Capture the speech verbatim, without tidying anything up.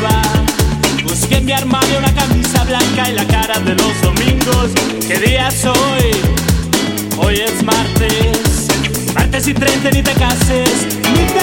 lleva. Busqué en mi armario una camisa blanca y la cara de los domingos. ¿Qué día es hoy? Hoy es martes. Martes y treinta, ni te cases, ni